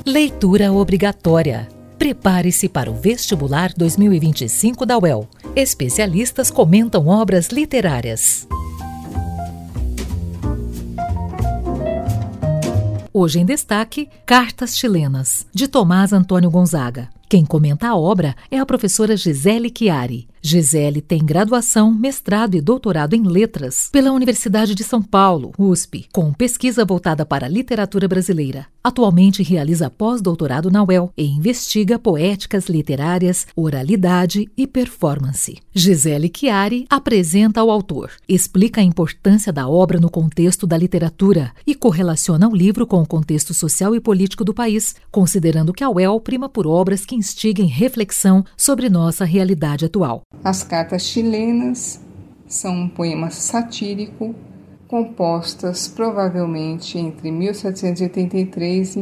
Leitura obrigatória. Prepare-se para o Vestibular 2025 da UEL. Especialistas comentam obras literárias. Hoje em destaque, Cartas Chilenas, de Tomás Antônio Gonzaga. Quem comenta a obra é a professora Gisele Chiari. Gisele tem graduação, mestrado e doutorado em letras pela Universidade de São Paulo, USP, com pesquisa voltada para a literatura brasileira. Atualmente realiza pós-doutorado na UEL e investiga poéticas literárias, oralidade e performance. Gisele Chiari apresenta o autor, explica a importância da obra no contexto da literatura e correlaciona o livro com o contexto social e político do país, considerando que a UEL prima por obras que instiguem reflexão sobre nossa realidade atual. As Cartas Chilenas são um poema satírico compostas provavelmente entre 1783 e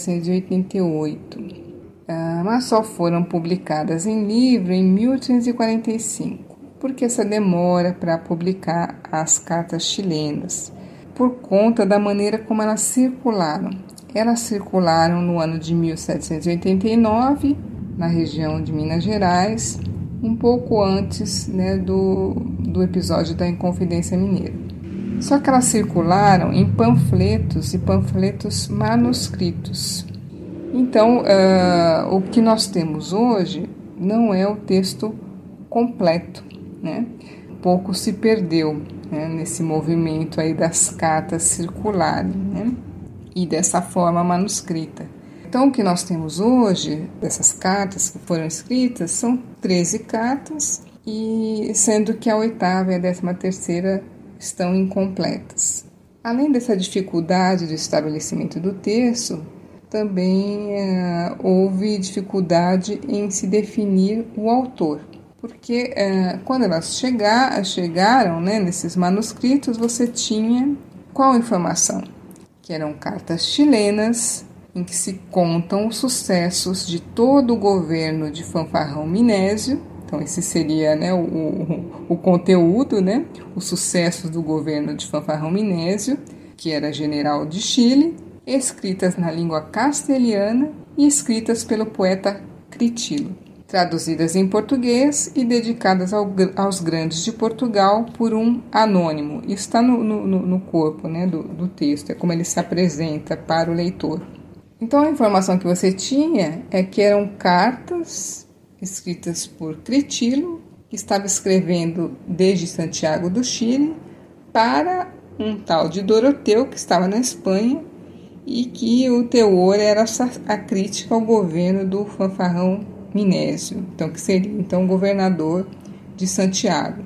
1788, mas só foram publicadas em livro em 1845. Por que essa demora para publicar as Cartas Chilenas? Por conta da maneira como elas circularam. Elas circularam no ano de 1789, na região de Minas Gerais, um pouco antes, do episódio da Inconfidência Mineira. Só que elas circularam em panfletos e panfletos manuscritos. Então, o que nós temos hoje não é o texto completo, Pouco se perdeu, nesse movimento aí das cartas circularem, e dessa forma manuscrita. Então, o que nós temos hoje, dessas cartas que foram escritas, são 13 cartas, e sendo que a 8ª e a 13ª estão incompletas. Além dessa dificuldade do estabelecimento do texto, também houve dificuldade em se definir o autor, porque quando elas chegaram, nesses manuscritos, você tinha qual informação? Que eram cartas chilenas, em que se contam os sucessos de todo o governo de Fanfarrão Minésio. Então, esse seria o conteúdo, os sucessos do governo de Fanfarrão Minésio, que era general de Chile, escritas na língua castelhana e escritas pelo poeta Critilo, traduzidas em português e dedicadas aos grandes de Portugal por um anônimo. Isso está no corpo do texto, é como ele se apresenta para o leitor. Então, a informação que você tinha é que eram cartas escritas por Critilo, que estava escrevendo desde Santiago do Chile para um tal de Doroteu, que estava na Espanha, e que o teor era a crítica ao governo do Fanfarrão Minésio, que seria o governador de Santiago.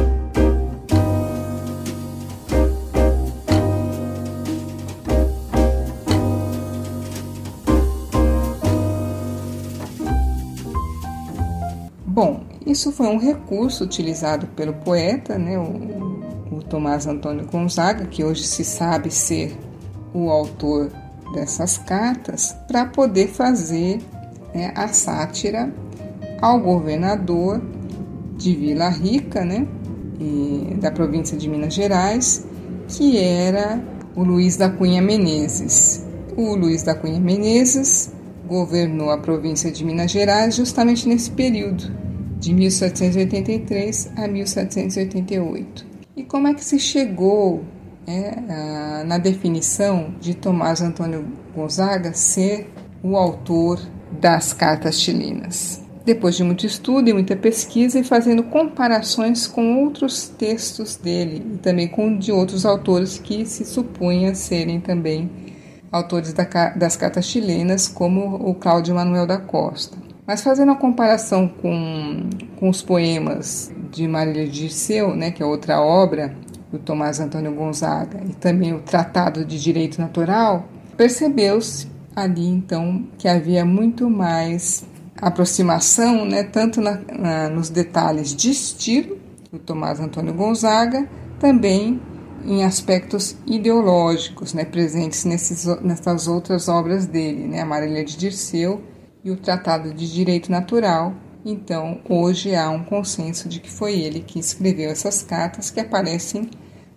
Bom, isso foi um recurso utilizado pelo poeta, o Tomás Antônio Gonzaga, que hoje se sabe ser o autor dessas cartas, para poder fazer a sátira ao governador de Vila Rica, da província de Minas Gerais, que era o Luiz da Cunha Menezes. O Luiz da Cunha Menezes governou a província de Minas Gerais justamente nesse período, de 1783 a 1788. E como é que se chegou na definição de Tomás Antônio Gonzaga ser o autor das Cartas Chilenas? Depois de muito estudo e muita pesquisa e fazendo comparações com outros textos dele e também com de outros autores que se supunha serem também autores das Cartas Chilenas, como o Cláudio Manuel da Costa. Mas fazendo a comparação com os poemas de Marília de Dirceu, que é outra obra do Tomás Antônio Gonzaga, e também o Tratado de Direito Natural, percebeu-se ali, então, que havia muito mais aproximação, tanto nos detalhes de estilo do Tomás Antônio Gonzaga, também em aspectos ideológicos, presentes nessas outras obras dele, a Marília de Dirceu e o Tratado de Direito Natural. Então, hoje há um consenso de que foi ele que escreveu essas cartas, que aparecem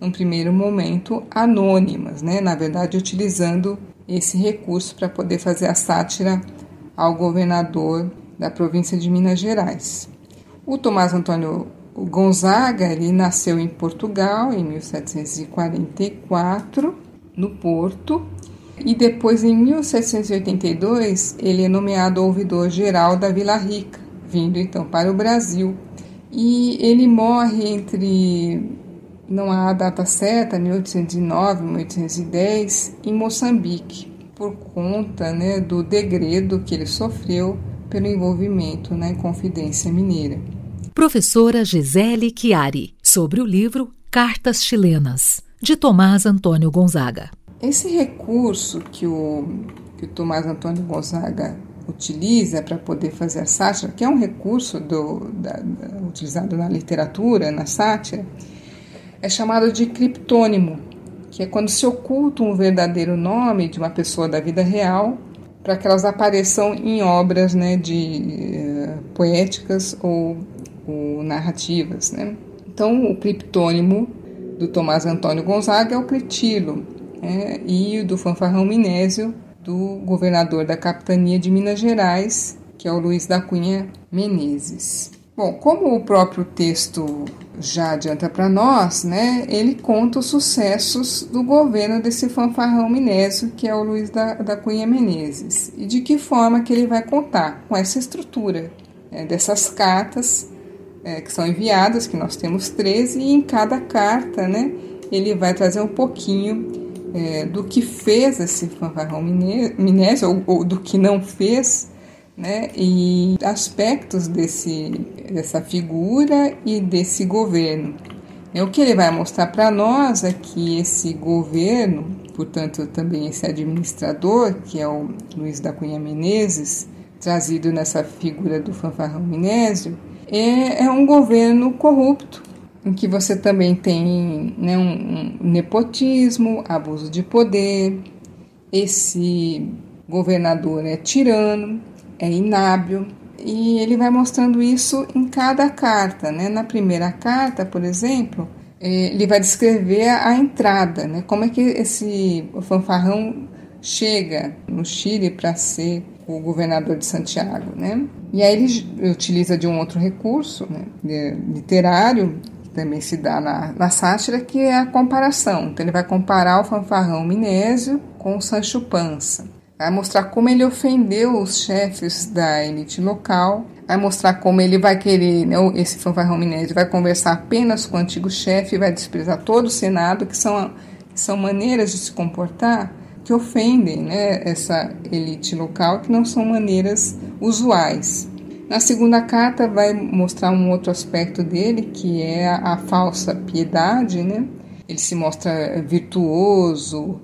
num primeiro momento, anônimas, né? Na verdade, utilizando esse recurso para poder fazer a sátira ao governador da província de Minas Gerais. O Tomás Antônio Gonzaga, ele nasceu em Portugal em 1744, no Porto, e depois, em 1782, ele é nomeado ouvidor-geral da Vila Rica, vindo então para o Brasil. E ele morre entre, não há data certa, 1809, 1810, em Moçambique, por conta, né, do degredo que ele sofreu pelo envolvimento na Inconfidência Mineira. Professora Gisele Chiari, sobre o livro Cartas Chilenas, de Tomás Antônio Gonzaga. Esse recurso que o Tomás Antônio Gonzaga utiliza para poder fazer a sátira, que é um recurso utilizado na literatura, na sátira, é chamado de criptônimo, que é quando se oculta um verdadeiro nome de uma pessoa da vida real para que elas apareçam em obras, né, poéticas ou narrativas, né? Então, o criptônimo do Tomás Antônio Gonzaga é o Critilo, e o do Fanfarrão Minésio, do governador da capitania de Minas Gerais, que é o Luiz da Cunha Menezes. Bom, como o próprio texto já adianta para nós, né, ele conta os sucessos do governo desse fanfarrão minésio, que é o Luiz da Cunha Menezes. E de que forma que ele vai contar? Com essa estrutura dessas cartas que são enviadas, que nós temos 13, e em cada carta, né, ele vai trazer um pouquinho do que fez esse fanfarrão minésio, ou do que não fez, né, e aspectos dessa figura e desse governo. O que ele vai mostrar para nós é que esse governo, portanto também esse administrador, que é o Luiz da Cunha Menezes, trazido nessa figura do fanfarrão minésio, é um governo corrupto, em que você também tem, né, um nepotismo, abuso de poder. Esse governador é tirano, é inábil, e ele vai mostrando isso em cada carta, né? Na primeira carta, por exemplo, ele vai descrever a entrada, né? Como é que esse fanfarrão chega no Chile para ser o governador de Santiago, né? E aí ele utiliza de um outro recurso, né, literário, também se dá na sátira, que é a comparação. Então ele vai comparar o fanfarrão minésio com o Sancho Panza. Vai mostrar como ele ofendeu os chefes da elite local, vai mostrar como ele vai querer, né, esse fanfarrão minésio vai conversar apenas com o antigo chefe, vai desprezar todo o Senado, que são maneiras de se comportar que ofendem, né, essa elite local, que não são maneiras usuais. Na segunda carta vai mostrar um outro aspecto dele, que é a falsa piedade, né? Ele se mostra virtuoso,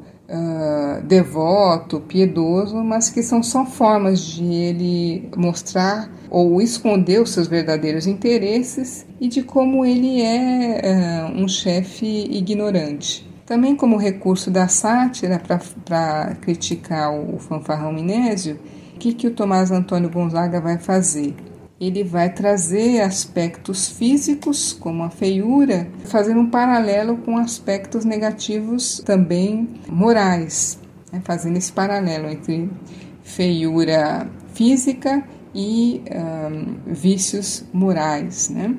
devoto, piedoso, mas que são só formas de ele mostrar ou esconder os seus verdadeiros interesses e de como ele é um chefe ignorante. Também como recurso da sátira para criticar o fanfarrão minésio, o que o Tomás Antônio Gonzaga vai fazer? Ele vai trazer aspectos físicos, como a feiura, fazendo um paralelo com aspectos negativos também morais, né? Fazendo esse paralelo entre feiura física e vícios morais, né?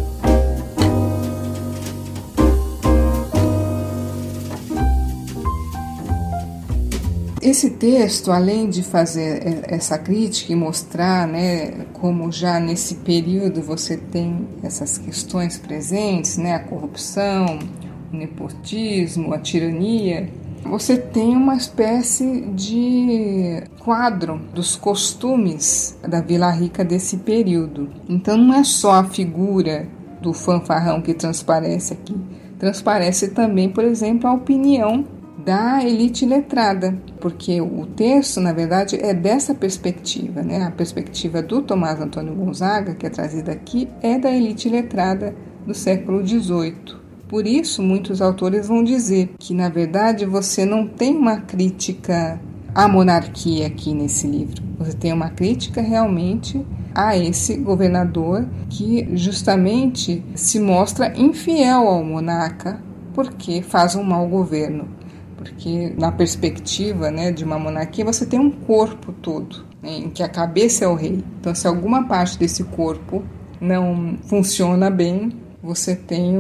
Esse texto, além de fazer essa crítica e mostrar, né, como já nesse período você tem essas questões presentes, né, a corrupção, o nepotismo, a tirania, você tem uma espécie de quadro dos costumes da Vila Rica desse período. Então não é só a figura do fanfarrão que transparece aqui, transparece também, por exemplo, a opinião da elite letrada, porque o texto, na verdade, é dessa perspectiva, né? A perspectiva do Tomás Antônio Gonzaga, que é trazida aqui, é da elite letrada do século XVIII. Por isso, muitos autores vão dizer que, na verdade, você não tem uma crítica à monarquia aqui nesse livro. Você tem uma crítica realmente a esse governador que justamente se mostra infiel ao monarca porque faz um mau governo. Porque na perspectiva, né, de uma monarquia, você tem um corpo todo, né, em que a cabeça é o rei. Então, se alguma parte desse corpo não funciona bem, você tem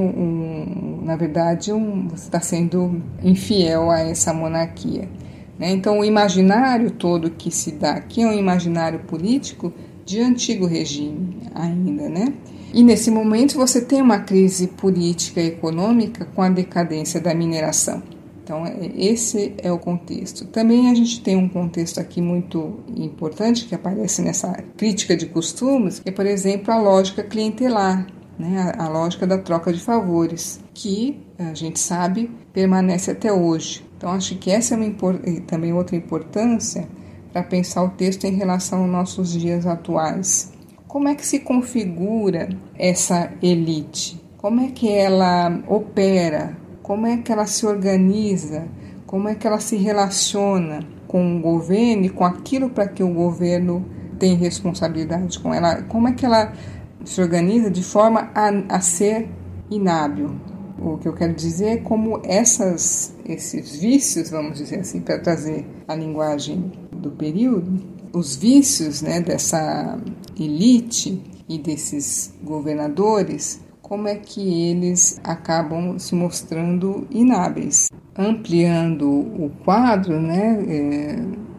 na verdade, você está sendo infiel a essa monarquia, né? Então, o imaginário todo que se dá aqui é um imaginário político de antigo regime ainda, né? E nesse momento você tem uma crise política e econômica com a decadência da mineração. Então, esse é o contexto. Também a gente tem um contexto aqui muito importante que aparece nessa crítica de costumes, que é, por exemplo, a lógica clientelar, né? A lógica da troca de favores, que a gente sabe permanece até hoje. Então, acho que essa é também outra importância para pensar o texto em relação aos nossos dias atuais. Como é que se configura essa elite? Como é que ela opera? Como é que ela se organiza? Como é que ela se relaciona com o governo e com aquilo para que o governo tem responsabilidade com ela? Como é que ela se organiza de forma a ser inábil? O que eu quero dizer é como esses vícios, vamos dizer assim, para trazer a linguagem do período, os vícios, né, dessa elite e desses governadores, como é que eles acabam se mostrando inábeis. Ampliando o quadro, né,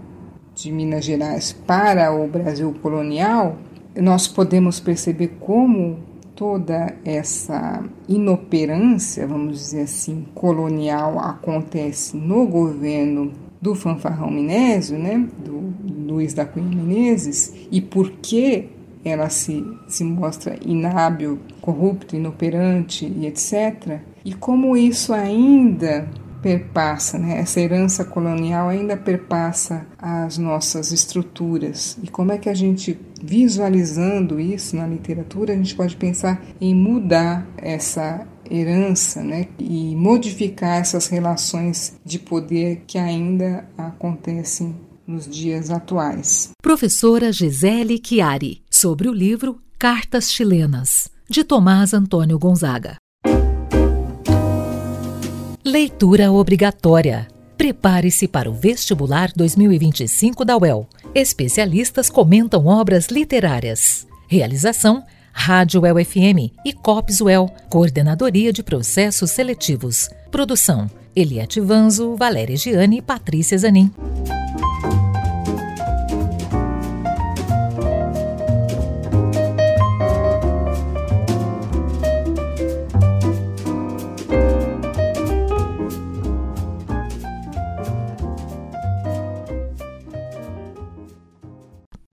de Minas Gerais para o Brasil colonial, nós podemos perceber como toda essa inoperância, vamos dizer assim, colonial acontece no governo do Fanfarrão Minésio, né, do Luiz da Cunha Menezes, e por que ela se mostra inábil, corrupta, inoperante e etc. E como isso ainda perpassa, né? Essa herança colonial ainda perpassa as nossas estruturas. E como é que a gente, visualizando isso na literatura, a gente pode pensar em mudar essa herança, né? E modificar essas relações de poder que ainda acontecem nos dias atuais. Professora Gisele Chiari, sobre o livro Cartas Chilenas, de Tomás Antônio Gonzaga. Leitura obrigatória. Prepare-se para o Vestibular 2025 da UEL. Especialistas comentam obras literárias. Realização: Rádio UEL FM e COPS UEL, Coordenadoria de Processos Seletivos. Produção: Eliette Vanzo, Valéria Giani e Patrícia Zanin.